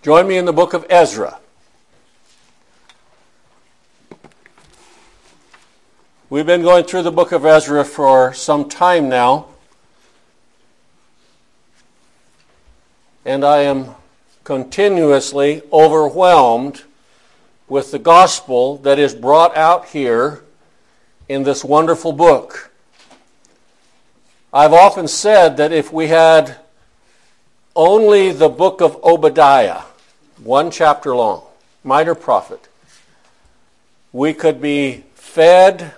Join me in the book of Ezra. We've been going through the book of Ezra for some time now, and I am continuously overwhelmed with the gospel that is brought out here in this wonderful book. I've often said that if we had only the book of Obadiah, one chapter long, minor prophet, we could be fed,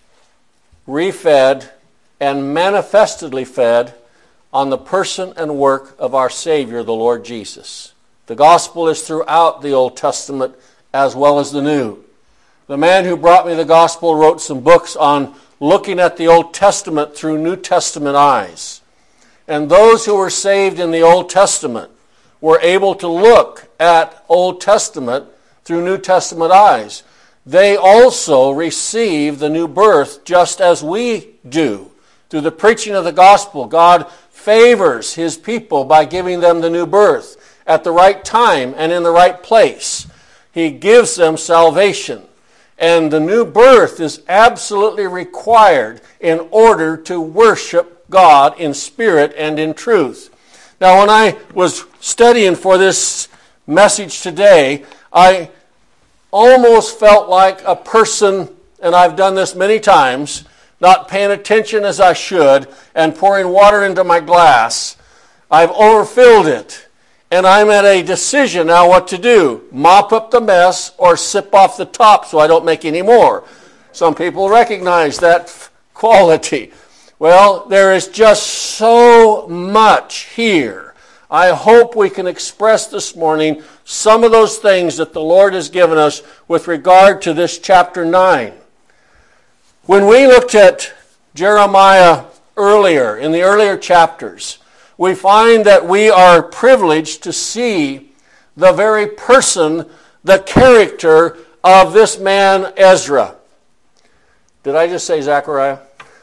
refed, and manifestedly fed on the person and work of our Savior, the Lord Jesus. The gospel is throughout the Old Testament as well as the New. The man who brought me the gospel wrote some books on looking at the Old Testament through New Testament eyes. And those who were saved in the Old Testament were able to look at Old Testament through New Testament eyes. They also receive the new birth just as we do. Through the preaching of the gospel, God favors His people by giving them the new birth at the right time and in the right place. He gives them salvation. And the new birth is absolutely required in order to worship God in spirit and in truth. Now, when I was studying for this message today, I almost felt like a person, and I've done this many times, not paying attention as I should and pouring water into my glass. I've overfilled it, and I'm at a decision now what to do. Mop up the mess or sip off the top so I don't make any more. Some people recognize that quality. Well, there is just so much here. I hope we can express this morning some of those things that the Lord has given us with regard to this chapter 9. When we looked at Jeremiah earlier, in the earlier chapters, we find that we are privileged to see the very person, the character of this man Ezra. Did I just say Zechariah?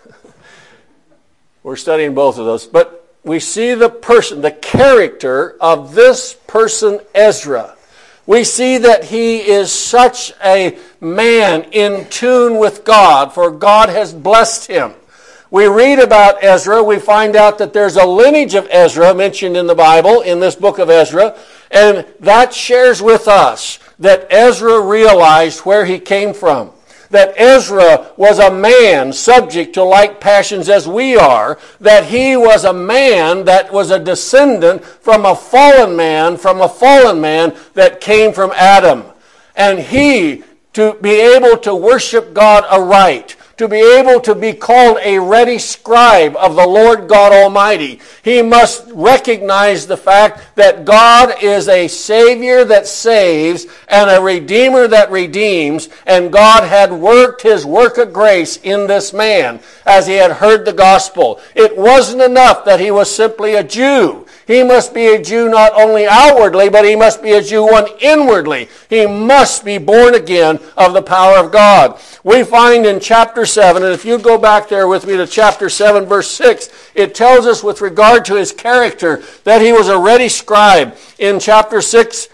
We're studying both of those. But we see the person, the character of this person Ezra. We see that he is such a man in tune with God, for God has blessed him. We read about Ezra, we find out that there's a lineage of Ezra mentioned in the Bible, in this book of Ezra, and that shares with us that Ezra realized where he came from. That Ezra was a man subject to like passions as we are, that he was a man that was a descendant from a fallen man that came from Adam. And he, to be able to worship God aright, to be able to be called a ready scribe of the Lord God Almighty, he must recognize the fact that God is a Savior that saves and a Redeemer that redeems, and God had worked His work of grace in this man as he had heard the gospel. It wasn't enough that he was simply a Jew. He must be a Jew not only outwardly, but he must be a Jew one inwardly. He must be born again of the power of God. We find in chapter 7, and if you go back there with me to chapter 7, verse 6, it tells us with regard to his character that he was a ready scribe. In chapter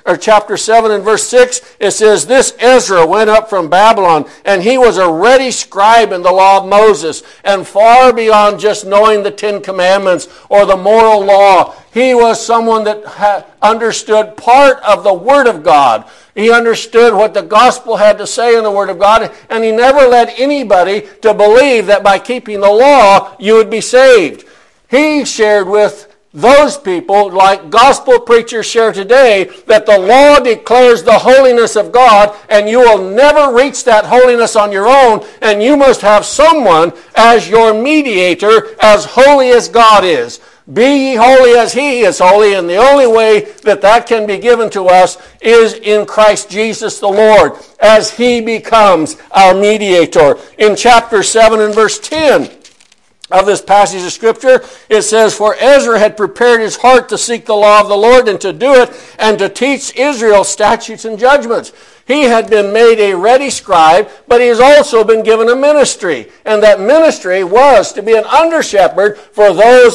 7 and verse 6, it says, "This Ezra went up from Babylon, and he was a ready scribe in the law of Moses, and far beyond just knowing the 10 Commandments or the moral law. He was someone that understood part of the Word of God. He understood what the gospel had to say in the Word of God, and he never led anybody to believe that by keeping the law you would be saved. He shared with those people, like gospel preachers share today, that the law declares the holiness of God, and you will never reach that holiness on your own, and you must have someone as your mediator, as holy as God is. Be ye holy as He is holy, and the only way that that can be given to us is in Christ Jesus the Lord, as He becomes our mediator. In chapter 7 and verse 10 of this passage of Scripture, it says, "For Ezra had prepared his heart to seek the law of the Lord and to do it, and to teach Israel statutes and judgments." He had been made a ready scribe, but he has also been given a ministry. And that ministry was to be an under-shepherd for those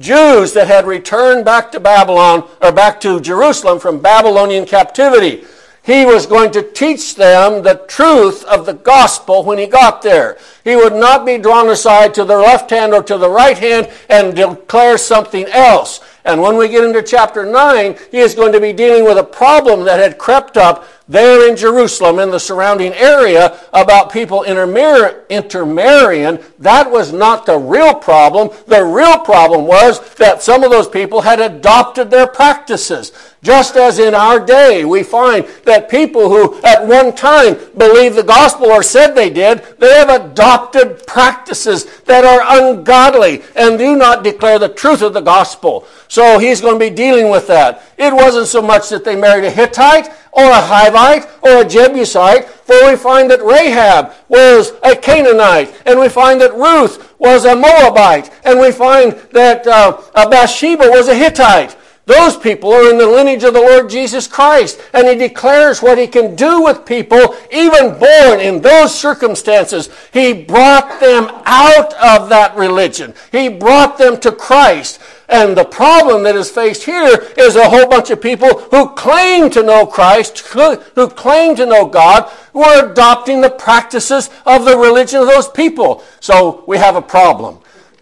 Jews that had returned back to Babylon, or back to Jerusalem from Babylonian captivity. He was going to teach them the truth of the gospel when he got there. He would not be drawn aside to the left hand or to the right hand and declare something else. And when we get into chapter 9, he is going to be dealing with a problem that had crept up there in Jerusalem, in the surrounding area, about people intermarrying. That was not the real problem. The real problem was that some of those people had adopted their practices. Just as in our day, we find that people who at one time believed the gospel or said they did, they have adopted practices that are ungodly and do not declare the truth of the gospel. So he's going to be dealing with that. It wasn't so much that they married a Hittite or a Hivite or a Jebusite, for we find that Rahab was a Canaanite, and we find that Ruth was a Moabite, and we find that Bathsheba was a Hittite. Those people are in the lineage of the Lord Jesus Christ, and he declares what he can do with people even born in those circumstances. He brought them out of that religion. He brought them to Christ. And the problem that is faced here is a whole bunch of people who claim to know Christ, who claim to know God, who are adopting the practices of the religion of those people. So we have a problem.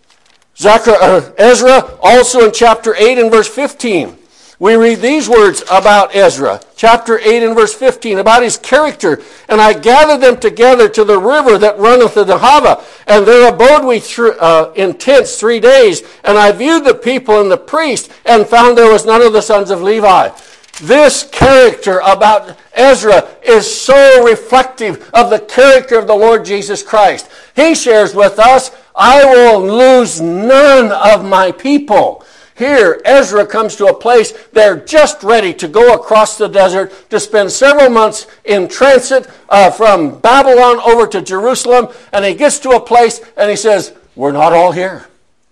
Ezra, also in chapter 8 and verse 15, we read these words about Ezra. Chapter 8 and verse 15, about his character. And I gathered them together to the river that runneth to the Ahava, and there abode we in tents 3 days. And I viewed the people and the priest, and found there was none of the sons of Levi. This character about Ezra is so reflective of the character of the Lord Jesus Christ. He shares with us, I will lose none of my people. Here, Ezra comes to a place they're just ready to go across the desert to spend several months in transit from Babylon over to Jerusalem. And he gets to a place and he says, we're not all here.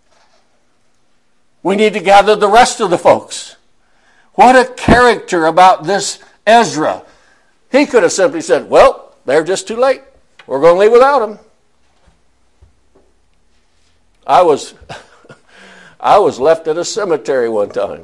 We need to gather the rest of the folks. What a character about this Ezra. He could have simply said, well, they're just too late. We're going to leave without them. I was left at a cemetery one time.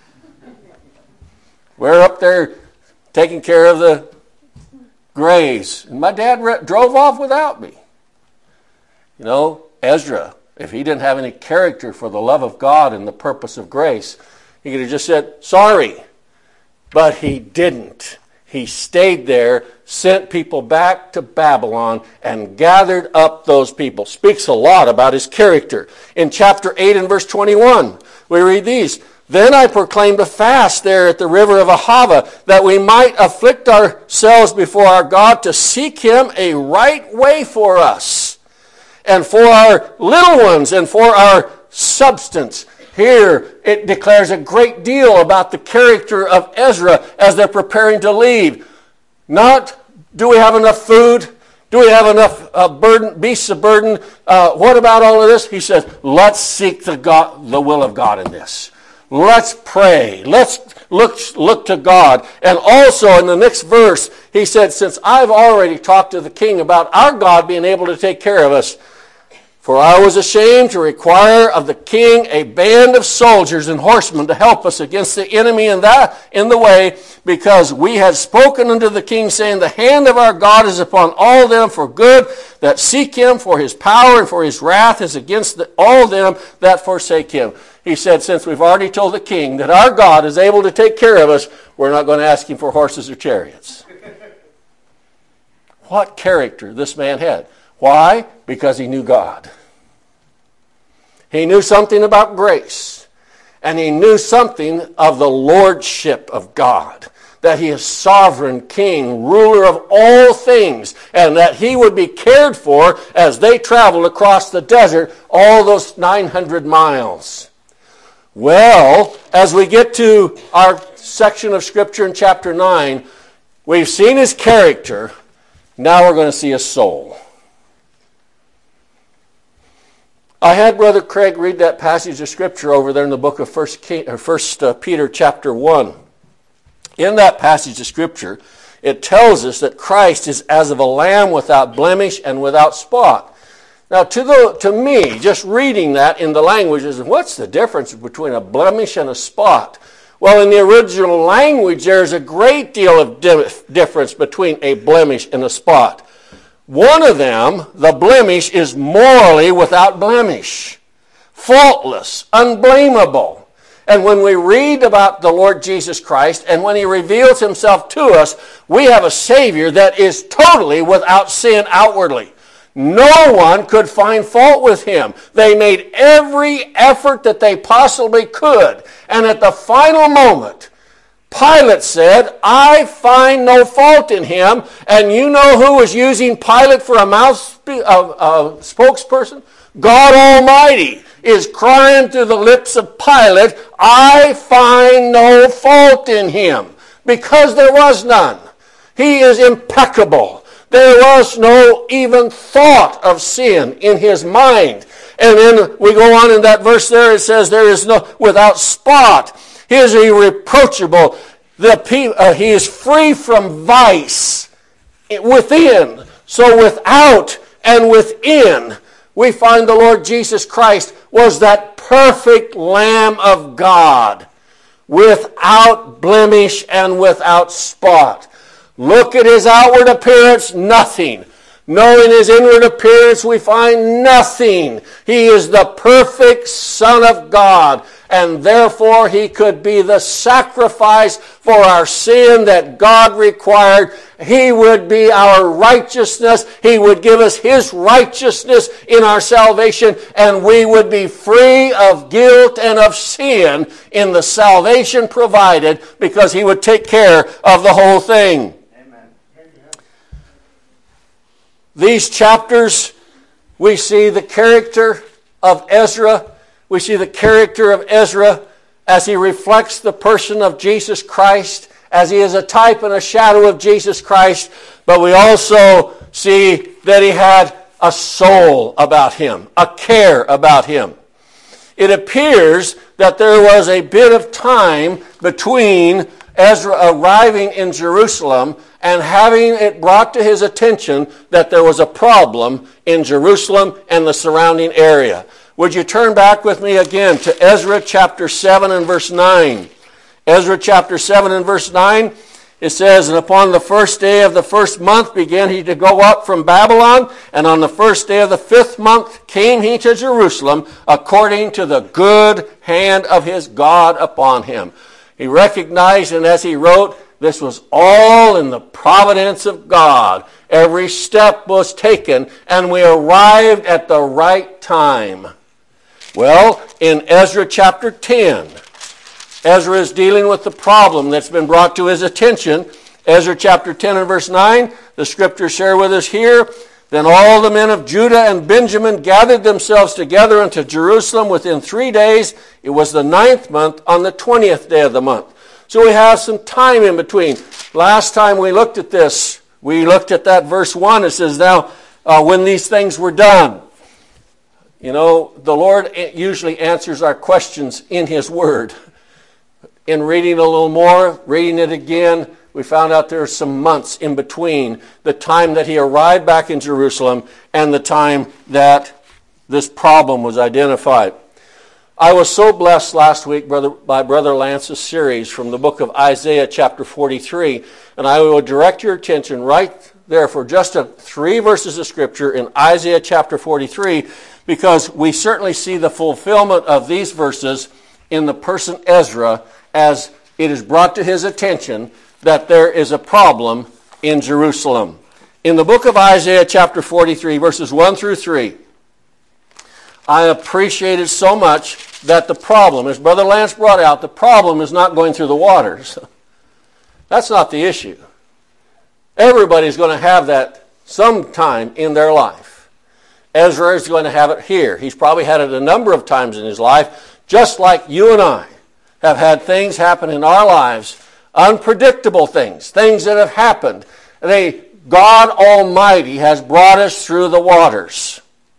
We're up there taking care of the graves. And my dad drove off without me. You know, Ezra, if he didn't have any character for the love of God and the purpose of grace, he could have just said, sorry. But he didn't. He stayed there, sent people back to Babylon, and gathered up those people. Speaks a lot about his character. In chapter 8 and verse 21, we read these. Then I proclaimed a fast there at the river of Ahava, that we might afflict ourselves before our God to seek him a right way for us, and for our little ones, and for our substance. Here it declares a great deal about the character of Ezra as they're preparing to leave. Not, do we have enough food? Do we have enough beasts of burden? What about all of this? He says, let's seek the will of God in this. Let's pray. Let's look to God. And also in the next verse, he said, since I've already talked to the king about our God being able to take care of us, for I was ashamed to require of the king a band of soldiers and horsemen to help us against the enemy in the way, because we had spoken unto the king, saying, the hand of our God is upon all them for good that seek him, for his power and for his wrath is against all them that forsake him. He said, since we've already told the king that our God is able to take care of us, we're not going to ask him for horses or chariots. What character this man had. Why? Because he knew God. He knew something about grace. And he knew something of the lordship of God. That he is sovereign king, ruler of all things. And that he would be cared for as they traveled across the desert all those 900 miles. Well, as we get to our section of Scripture in chapter 9, we've seen his character. Now we're going to see his soul. I had Brother Craig read that passage of Scripture over there in the book of 1 Peter chapter 1. In that passage of Scripture, it tells us that Christ is as of a lamb without blemish and without spot. Now, to me, just reading that in the language is, what's the difference between a blemish and a spot? Well, in the original language, there's a great deal of difference between a blemish and a spot. One of them, the blemish, is morally without blemish, faultless, unblameable. And when we read about the Lord Jesus Christ and when he reveals himself to us, we have a Savior that is totally without sin outwardly. No one could find fault with him. They made every effort that they possibly could. And at the final moment, Pilate said, I find no fault in him. And you know who was using Pilate for a spokesperson? God Almighty is crying through the lips of Pilate, I find no fault in him, because there was none. He is impeccable. There was no even thought of sin in his mind. And then we go on in that verse there, it says, there is no, without spot. He is irreproachable. He is free from vice within. So without and within, we find the Lord Jesus Christ was that perfect Lamb of God, without blemish and without spot. Look at his outward appearance, nothing. No, in his inward appearance we find nothing. He is the perfect Son of God, and therefore he could be the sacrifice for our sin that God required. He would be our righteousness. He would give us his righteousness in our salvation, and we would be free of guilt and of sin in the salvation provided, because he would take care of the whole thing. These chapters, we see the character of Ezra. We see the character of Ezra as he reflects the person of Jesus Christ, as he is a type and a shadow of Jesus Christ. But we also see that he had a soul about him, a care about him. It appears that there was a bit of time between Ezra arriving in Jerusalem and having it brought to his attention that there was a problem in Jerusalem and the surrounding area. Would you turn back with me again to Ezra chapter 7 and verse 9? Ezra chapter 7 and verse 9, it says, And upon the first day of the first month began he to go up from Babylon, and on the first day of the 5th month came he to Jerusalem, according to the good hand of his God upon him. He recognized, and as he wrote, this was all in the providence of God. Every step was taken, and we arrived at the right time. Well, in Ezra chapter 10, Ezra is dealing with the problem that's been brought to his attention. Ezra chapter 10 and verse 9, the scriptures share with us here, Then all the men of Judah and Benjamin gathered themselves together unto Jerusalem within 3 days. It was the 9th month, on the 20th day of the month. So we have some time in between. Last time we looked at this, we looked at that verse 1. It says, Now, when these things were done. You know, the Lord usually answers our questions in his word. In reading a little more, reading it again, we found out there are some months in between the time that he arrived back in Jerusalem and the time that this problem was identified. I was so blessed last week by Brother Lance's series from the book of Isaiah chapter 43, and I will direct your attention right there for just 3 verses of Scripture in Isaiah chapter 43, because we certainly see the fulfillment of these verses in the person Ezra, as it is brought to his attention that there is a problem in Jerusalem. In the book of Isaiah chapter 43, verses 1 through 3, I appreciate it so much that the problem, as Brother Lance brought out, the problem is not going through the waters. That's not the issue. Everybody's going to have that sometime in their life. Ezra is going to have it here. He's probably had it a number of times in his life, just like you and I have had things happen in our lives, unpredictable things that have happened. God Almighty has brought us through the waters.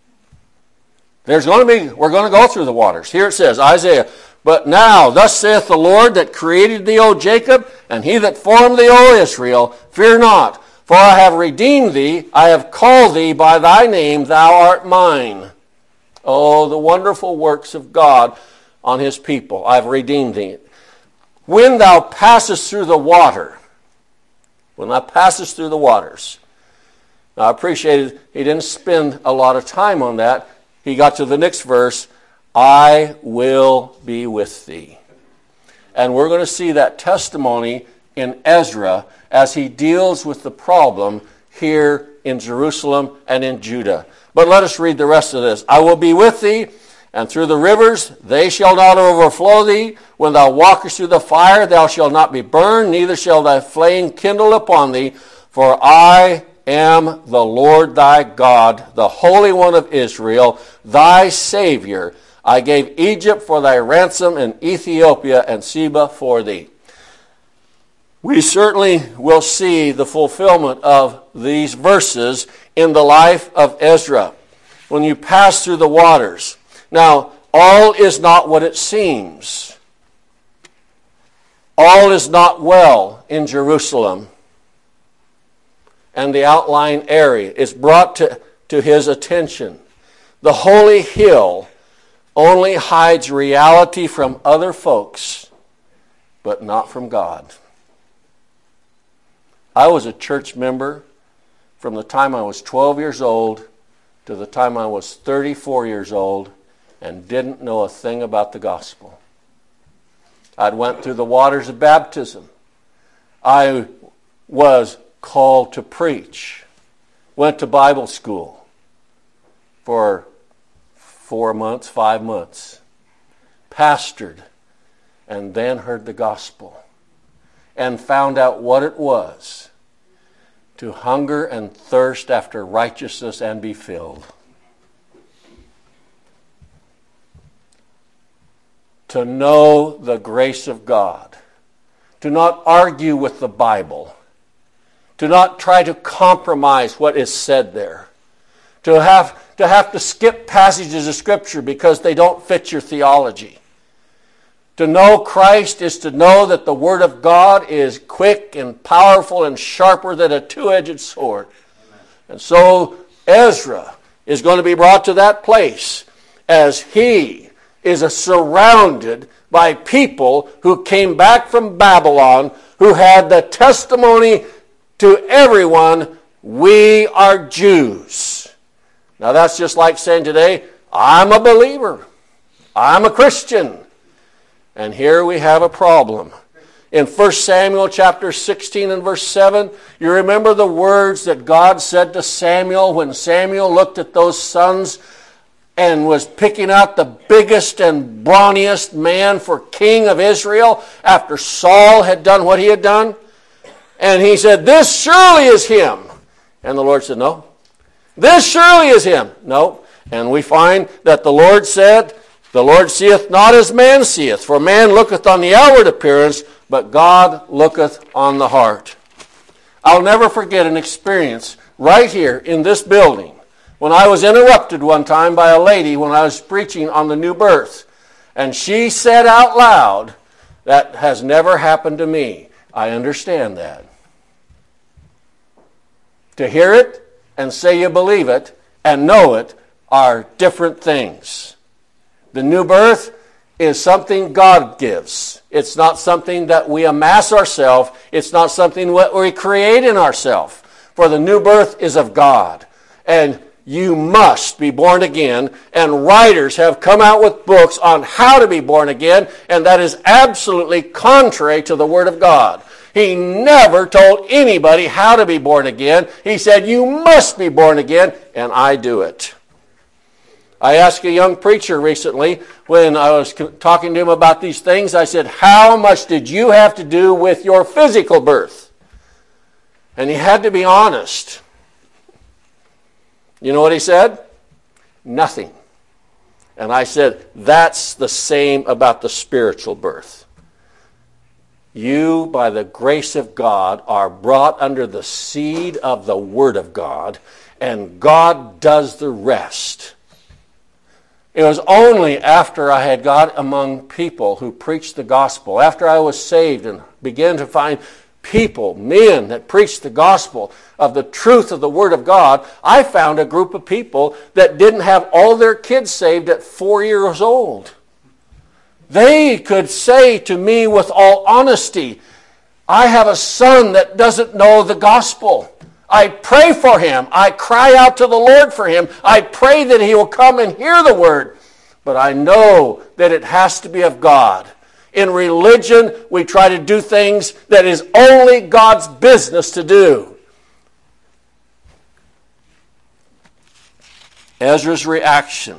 We're going to go through the waters. Here it says, Isaiah, But now, thus saith the Lord that created thee, O Jacob, and he that formed thee, O Israel, fear not, For I have redeemed thee, I have called thee by thy name, thou art mine. Oh, the wonderful works of God on his people. I have redeemed thee. When thou passest through the water, when thou passest through the waters. Now I appreciated he didn't spend a lot of time on that. He got to the next verse, I will be with thee. And we're going to see that testimony in Ezra as he deals with the problem here in Jerusalem and in Judah. But let us read the rest of this. I will be with thee, and through the rivers they shall not overflow thee. When thou walkest through the fire, thou shalt not be burned, neither shall thy flame kindle upon thee. For I am the Lord thy God, the Holy One of Israel, thy Savior. I gave Egypt for thy ransom, and Ethiopia and Seba for thee. We certainly will see the fulfillment of these verses in the life of Ezra when you pass through the waters. Now, all is not what it seems. All is not well in Jerusalem. And the outlying area is brought to his attention. The holy hill only hides reality from other folks, but not from God. I was a church member from the time I was 12 years old to the time I was 34 years old and didn't know a thing about the gospel. I'd went through the waters of baptism. I was called to preach. Went to Bible school for 4 months, 5 months. Pastored and then heard the gospel and found out what it was to hunger and thirst after righteousness and be filled. To know the grace of God. To not argue with the Bible. To not try to compromise what is said there. To have to skip passages of Scripture because they don't fit your theology. To know Christ is to know that the Word of God is quick and powerful and sharper than a two-edged sword. And so Ezra is going to be brought to that place as he is surrounded by people who came back from Babylon, who had the testimony to everyone, we are Jews. Now that's just like saying today, I'm a believer. I'm a Christian. And here we have a problem. In 1 Samuel chapter 16 and verse 7, you remember the words that God said to Samuel when Samuel looked at those sons and was picking out the biggest and brawniest man for king of Israel after Saul had done what he had done? And he said, this surely is him. And the Lord said, no. This surely is him. No. And we find that the Lord said, the Lord seeth not as man seeth, for man looketh on the outward appearance, but God looketh on the heart. I'll never forget an experience right here in this building when I was interrupted one time by a lady when I was preaching on the new birth. And she said out loud, that has never happened to me. I understand that. To hear it and say you believe it and know it are different things. The new birth is something God gives. It's not something that we amass ourselves. It's not something that we create in ourselves. For the new birth is of God. And you must be born again. And writers have come out with books on how to be born again. And that is absolutely contrary to the Word of God. He never told anybody how to be born again. He said, you must be born again. And I do it. I asked a young preacher recently when I was talking to him about these things. I said, how much did you have to do with your physical birth? And he had to be honest. You know what he said? Nothing. And I said, that's the same about the spiritual birth. You, by the grace of God, are brought under the seed of the Word of God, and God does the rest. It was only after I had got among people who preached the gospel, after I was saved and began to find people, men that preached the gospel of the truth of the Word of God, I found a group of people that didn't have all their kids saved at 4 years old. They could say to me with all honesty, I have a son that doesn't know the gospel. I pray for him. I cry out to the Lord for him. I pray that he will come and hear the Word. But I know that it has to be of God. In religion, we try to do things that is only God's business to do. Ezra's reaction.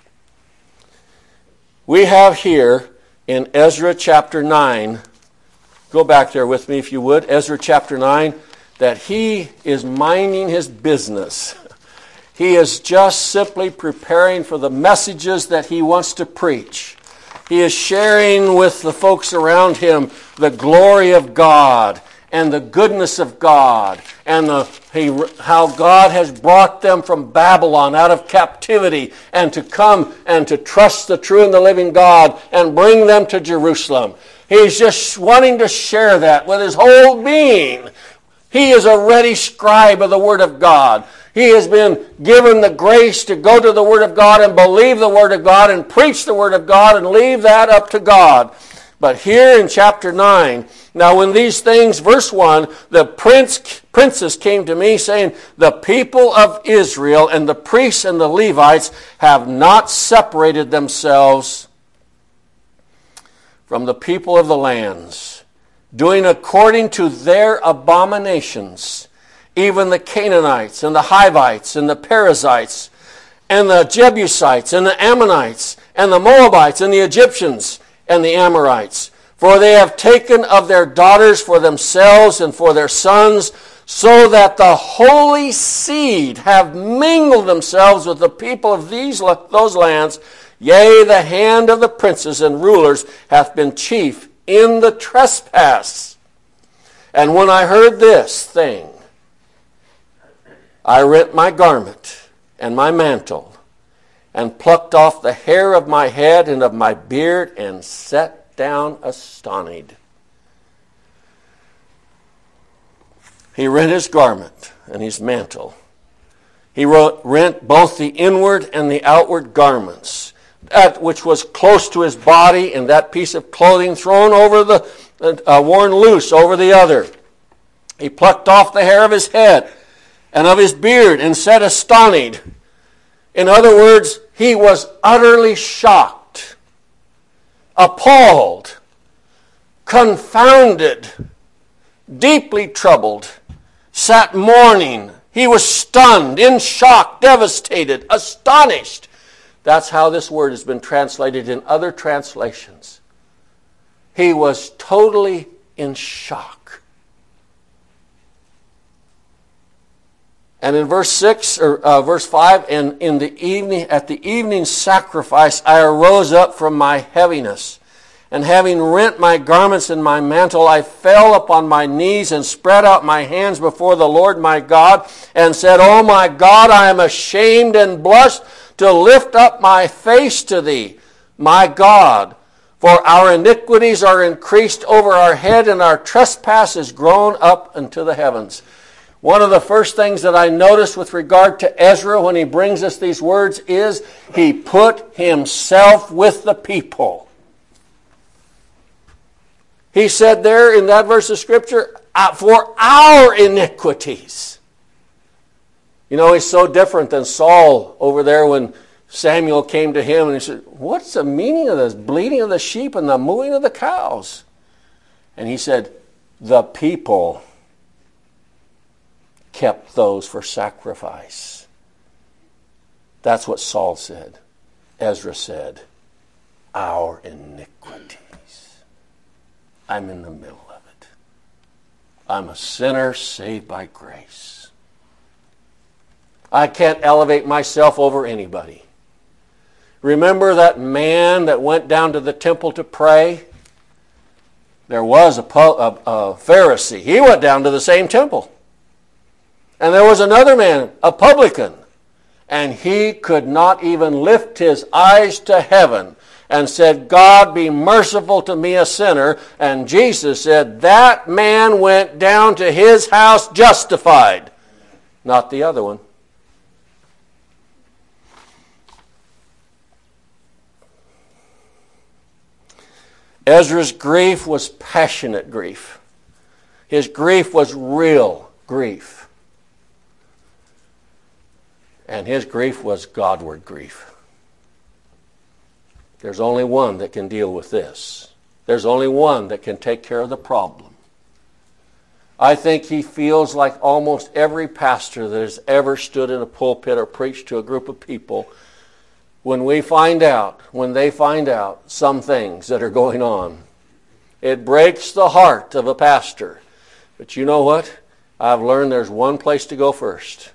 We have here in Ezra chapter 9, go back there with me if you would, Ezra chapter 9, that he is minding his business. He is just simply preparing for the messages that he wants to preach. He is sharing with the folks around him the glory of God and the goodness of God and how God has brought them from Babylon out of captivity and to come and to trust the true and the living God and bring them to Jerusalem. He's just wanting to share that with his whole being. He is a ready scribe of the Word of God. He has been given the grace to go to the Word of God and believe the Word of God and preach the Word of God and leave that up to God. But here in chapter 9, now when these things, verse 1, the princess came to me saying, the people of Israel and the priests and the Levites have not separated themselves from the people of the lands, doing according to their abominations, even the Canaanites and the Hivites and the Perizzites and the Jebusites and the Ammonites and the Moabites and the Egyptians and the Amorites. For they have taken of their daughters for themselves and for their sons, so that the holy seed have mingled themselves with the people of those lands. Yea, the hand of the princes and rulers hath been chief in the trespass. And when I heard this thing, I rent my garment and my mantle, and plucked off the hair of my head and of my beard, and sat down astonished. He rent his garment and his mantle. He rent both the inward and the outward garments, that which was close to his body, and that piece of clothing thrown over worn loose over the other. He plucked off the hair of his head and of his beard, and sat astonished. In other words, he was utterly shocked, appalled, confounded, deeply troubled, sat mourning. He was stunned, in shock, devastated, astonished. That's how this word has been translated in other translations. He was totally in shock. And in verse 6 or verse 5, and in the evening, at the evening sacrifice, I arose up from my heaviness, and having rent my garments and my mantle, I fell upon my knees and spread out my hands before the Lord my God, and said, O my God, I am ashamed and blushed to lift up my face to thee, my God, for our iniquities are increased over our head, and our trespass is grown up unto the heavens. One of the first things that I noticed with regard to Ezra when he brings us these words is he put himself with the people. He said there in that verse of Scripture, for our iniquities. You know, he's so different than Saul over there when Samuel came to him and he said, what's the meaning of this bleating of the sheep and the mooing of the cows? And he said, the people kept those for sacrifice. That's what Saul said. Ezra said, our iniquities. I'm in the middle of it. I'm a sinner saved by grace. I can't elevate myself over anybody. Remember that man that went down to the temple to pray? There was a Pharisee. He went down to the same temple. And there was another man, a publican, and he could not even lift his eyes to heaven and said, God, be merciful to me, a sinner. And Jesus said, that man went down to his house justified, not the other one. Ezra's grief was passionate grief. His grief was real grief. And his grief was Godward grief. There's only one that can deal with this. There's only one that can take care of the problem. I think he feels like almost every pastor that has ever stood in a pulpit or preached to a group of people when they find out some things that are going on. It breaks the heart of a pastor. But you know what? I've learned there's one place to go first.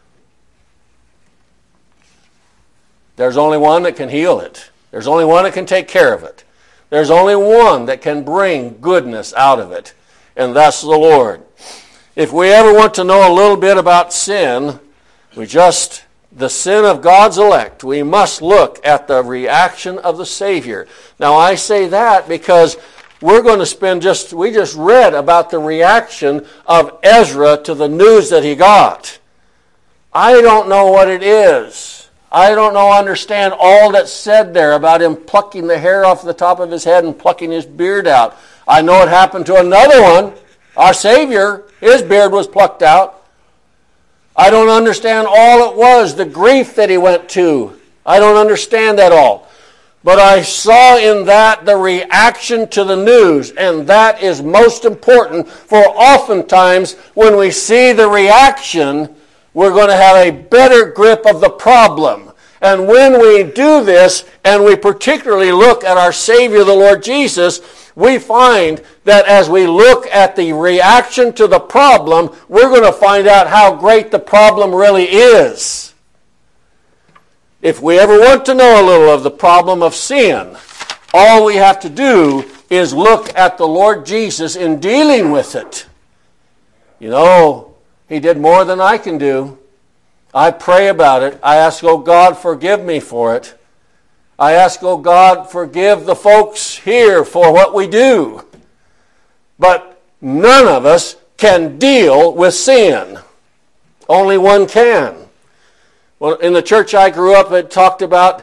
There's only one that can heal it. There's only one that can take care of it. There's only one that can bring goodness out of it, and that's the Lord. If we ever want to know a little bit about sin, the sin of God's elect, we must look at the reaction of the Savior. Now I say that because we're going to we just read about the reaction of Ezra to the news that he got. I don't know what it is. I don't understand all that's said there about him plucking the hair off the top of his head and plucking his beard out. I know it happened to another one, our Savior. His beard was plucked out. I don't understand all it was, the grief that he went to. I don't understand that all. But I saw in that the reaction to the news, and that is most important, for oftentimes when we see the reaction, we're going to have a better grip of the problem. And when we do this, and we particularly look at our Savior, the Lord Jesus, we find that as we look at the reaction to the problem, we're going to find out how great the problem really is. If we ever want to know a little of the problem of sin, all we have to do is look at the Lord Jesus in dealing with it. You know, He did more than I can do. I pray about it. I ask, oh God, forgive me for it. I ask, oh God, forgive the folks here for what we do. But none of us can deal with sin. Only one can. Well, in the church I grew up, it talked about,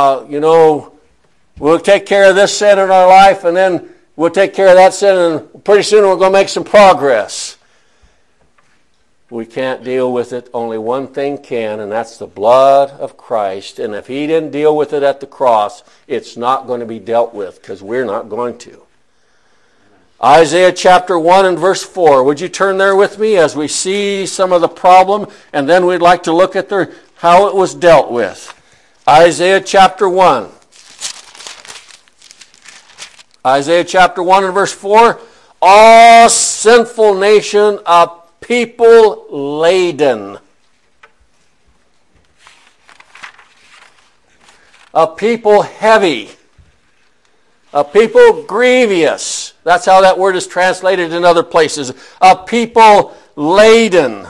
we'll take care of this sin in our life, and then we'll take care of that sin, and pretty soon we're going to make some progress. We can't deal with it. Only one thing can, and that's the blood of Christ. And if He didn't deal with it at the cross, it's not going to be dealt with, because we're not going to. Isaiah chapter 1 and verse 4. Would you turn there with me as we see some of the problem, and then we'd like to look at how it was dealt with. Isaiah chapter 1. Isaiah chapter 1 and verse 4. All sinful nation, a people laden. A people heavy. A people grievous. That's how that word is translated in other places. A people laden.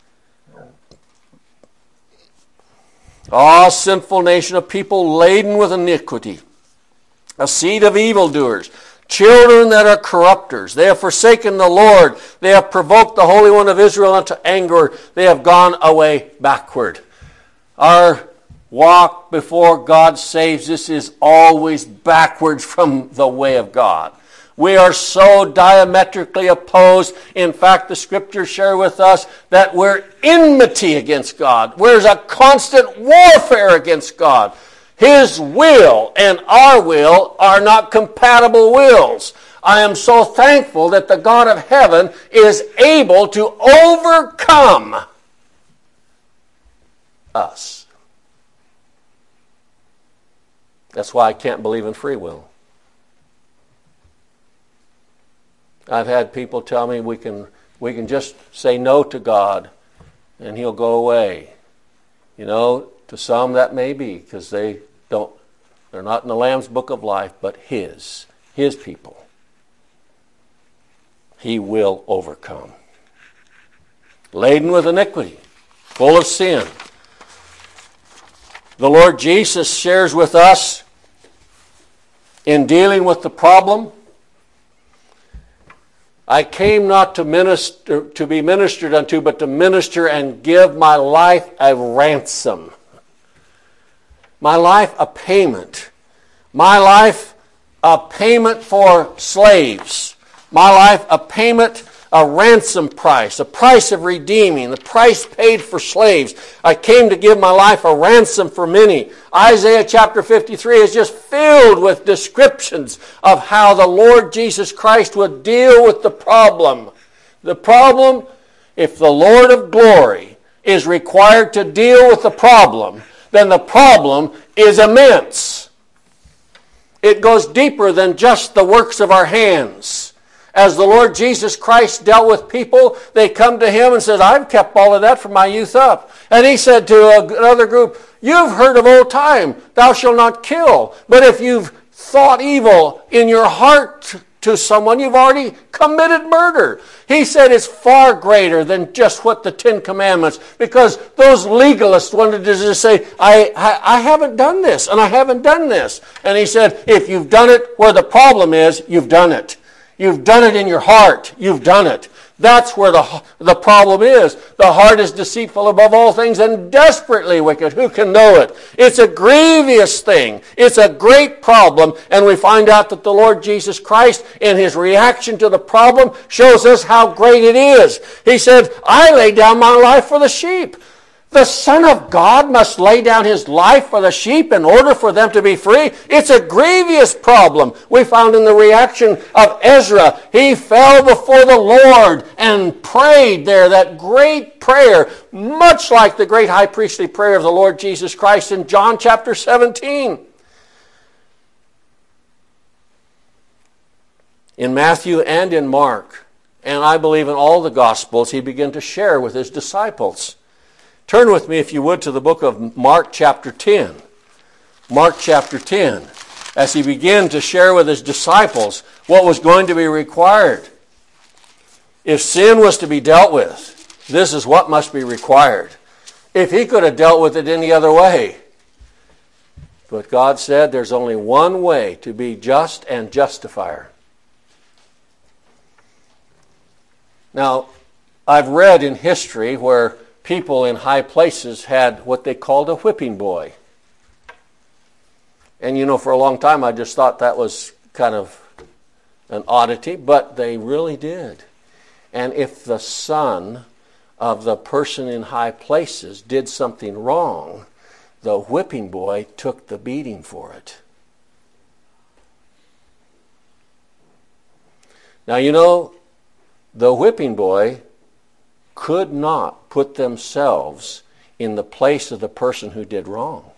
Ah, sinful nation, a people laden with iniquity. A seed of evildoers. Children that are corrupters. They have forsaken the Lord. They have provoked the Holy One of Israel unto anger. They have gone away backward. Our walk before God saves us is always backwards from the way of God. We are so diametrically opposed. In fact, the Scriptures share with us that we're enmity against God. There's a constant warfare against God. His will and our will are not compatible wills. I am so thankful that the God of heaven is able to overcome us. That's why I can't believe in free will. I've had people tell me we can just say no to God and He'll go away. You know, to some that may be, because they're not in the Lamb's book of life, but His people. He will overcome. Laden with iniquity, full of sin. The Lord Jesus shares with us in dealing with the problem, I came not to minister, to be ministered unto, but to minister and give my life a ransom. My life a payment. My life a payment for slaves. My life a payment, a ransom price, a price of redeeming, the price paid for slaves. I came to give my life a ransom for many. Isaiah chapter 53 is just filled with descriptions of how the Lord Jesus Christ would deal with the problem. The problem, if the Lord of glory is required to deal with the problem, then the problem is immense. It goes deeper than just the works of our hands. As the Lord Jesus Christ dealt with people, they come to Him and said, I've kept all of that from my youth up. And He said to another group, you've heard of old time, thou shalt not kill. But if you've thought evil in your heart to someone, you've already committed murder. He said it's far greater than just what the Ten Commandments, because those legalists wanted to just say, I haven't done this, and I haven't done this. And He said, if you've done it where the problem is, you've done it. You've done it in your heart. You've done it. That's where the problem is. The heart is deceitful above all things and desperately wicked. Who can know it? It's a grievous thing. It's a great problem. And we find out that the Lord Jesus Christ, in His reaction to the problem, shows us how great it is. He said, I lay down my life for the sheep. The Son of God must lay down His life for the sheep in order for them to be free. It's a grievous problem. We found in the reaction of Ezra, he fell before the Lord and prayed there, that great prayer, much like the great high priestly prayer of the Lord Jesus Christ in John chapter 17. In Matthew and in Mark, and I believe in all the Gospels, he began to share with his disciples. Turn with me, if you would, to the book of Mark chapter 10. Mark chapter 10. As he began to share with his disciples what was going to be required. If sin was to be dealt with, this is what must be required. If he could have dealt with it any other way. But God said there's only one way to be just and justifier. Now, I've read in history where people in high places had what they called a whipping boy. And for a long time I just thought that was kind of an oddity, but they really did. And if the son of the person in high places did something wrong, the whipping boy took the beating for it. Now, the whipping boy could not put themselves in the place of the person who did wrong.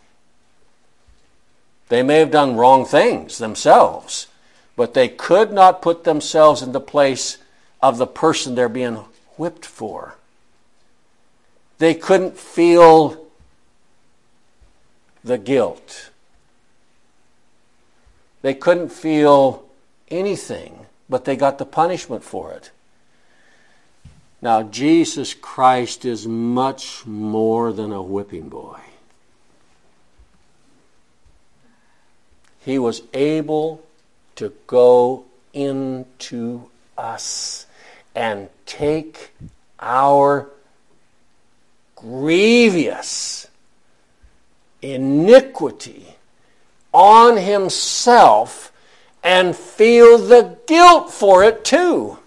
They may have done wrong things themselves, but they could not put themselves in the place of the person they're being whipped for. They couldn't feel the guilt. They couldn't feel anything, but they got the punishment for it. Now, Jesus Christ is much more than a whipping boy. He was able to go into us and take our grievous iniquity on Himself and feel the guilt for it too.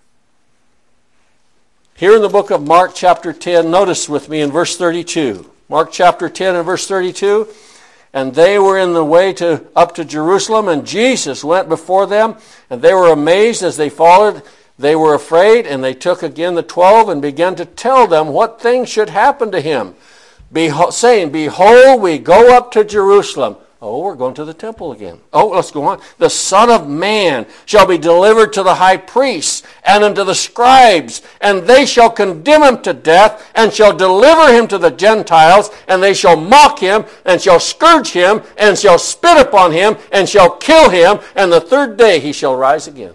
Here in the book of Mark chapter 10, notice with me in verse 32. Mark chapter 10 and verse 32. And they were in the way up to Jerusalem, and Jesus went before them, and they were amazed as they followed. They were afraid, and they took again the 12 and began to tell them what things should happen to him, saying, Behold, we go up to Jerusalem. Oh, we're going to the temple again. Oh, let's go on. The Son of Man shall be delivered to the high priests and unto the scribes, and they shall condemn him to death, and shall deliver him to the Gentiles, and they shall mock him, and shall scourge him, and shall spit upon him, and shall kill him, and the third day he shall rise again.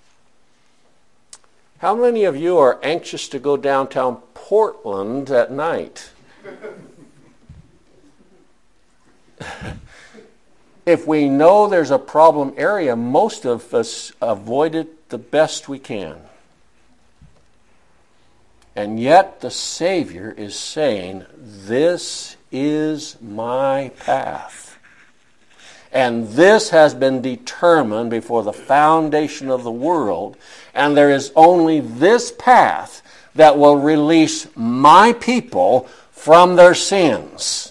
How many of you are anxious to go downtown Portland at night? if we know there's a problem area, most of us avoid it the best we can. And yet the Savior is saying, this is my path. And this has been determined before the foundation of the world. And there is only this path that will release my people from their sins.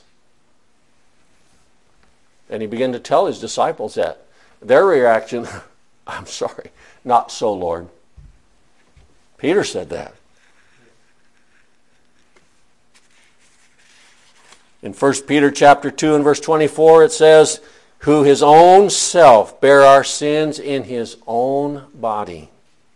And he began to tell his disciples that. Their reaction, I'm sorry, not so, Lord. Peter said that. In 1 Peter chapter 2 and verse 24 it says, who his own self bare our sins in his own body.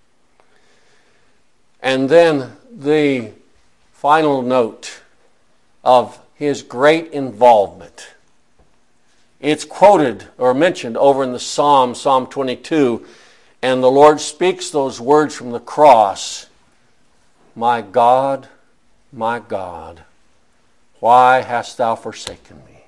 And then the final note of his great involvement. It's quoted or mentioned over in the Psalm 22, and the Lord speaks those words from the cross. My God, why hast thou forsaken me?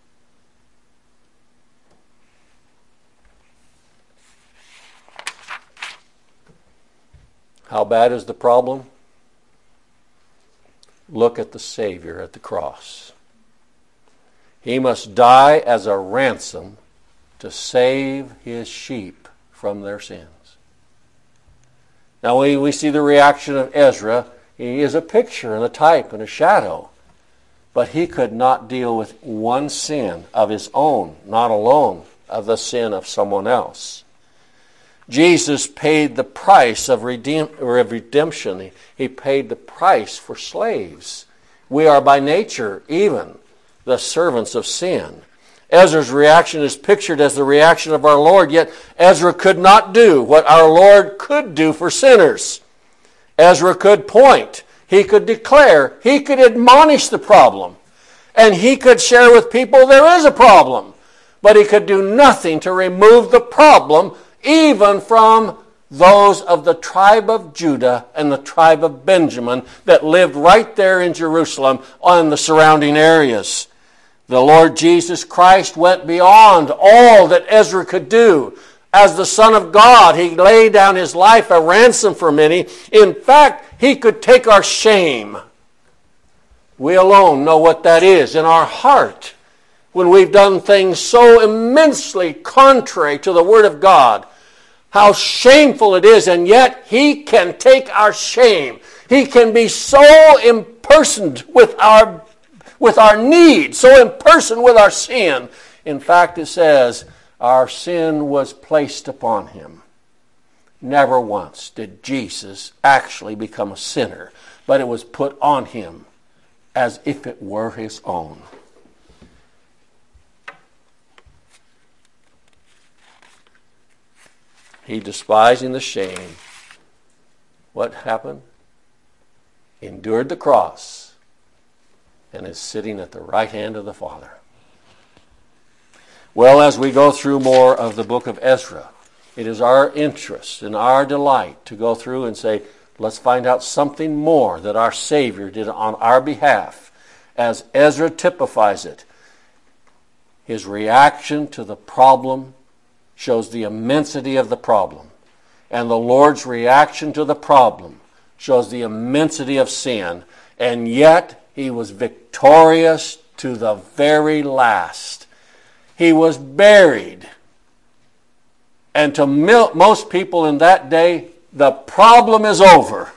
How bad is the problem? Look at the Savior at the cross. He must die as a ransom to save his sheep from their sins. Now we see the reaction of Ezra. He is a picture and a type and a shadow. But he could not deal with one sin of his own, not alone of the sin of someone else. Jesus paid the price of redemption. He paid the price for slaves. We are by nature even the servants of sin. Ezra's reaction is pictured as the reaction of our Lord, yet Ezra could not do what our Lord could do for sinners. Ezra could point, he could declare, he could admonish the problem, and he could share with people there is a problem, but he could do nothing to remove the problem even from those of the tribe of Judah and the tribe of Benjamin that lived right there in Jerusalem and the surrounding areas. The Lord Jesus Christ went beyond all that Ezra could do. As the Son of God, he laid down his life a ransom for many. In fact, he could take our shame. We alone know what that is in our heart when we've done things so immensely contrary to the Word of God. How shameful it is, and yet he can take our shame. He can be so impersoned with our need, so impersoned with our sin. In fact, it says, our sin was placed upon him. Never once did Jesus actually become a sinner, but it was put on him as if it were his own. He, despising the shame, what happened? Endured the cross and is sitting at the right hand of the Father. Well, as we go through more of the book of Ezra, it is our interest and our delight to go through and say, let's find out something more that our Savior did on our behalf. As Ezra typifies it, his reaction to the problem shows the immensity of the problem. And the Lord's reaction to the problem shows the immensity of sin. And yet, he was victorious to the very last. He was buried. And to most people in that day, the problem is over.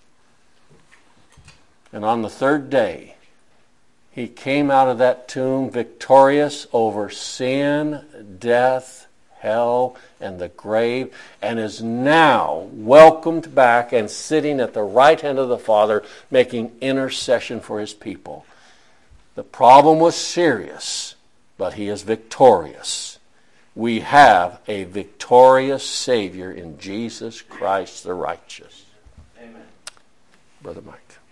And on the third day, he came out of that tomb victorious over sin, death, hell, and the grave, and is now welcomed back and sitting at the right hand of the Father, making intercession for his people. The problem was serious, but he is victorious. We have a victorious Savior in Jesus Christ the righteous. Amen. Brother Mike.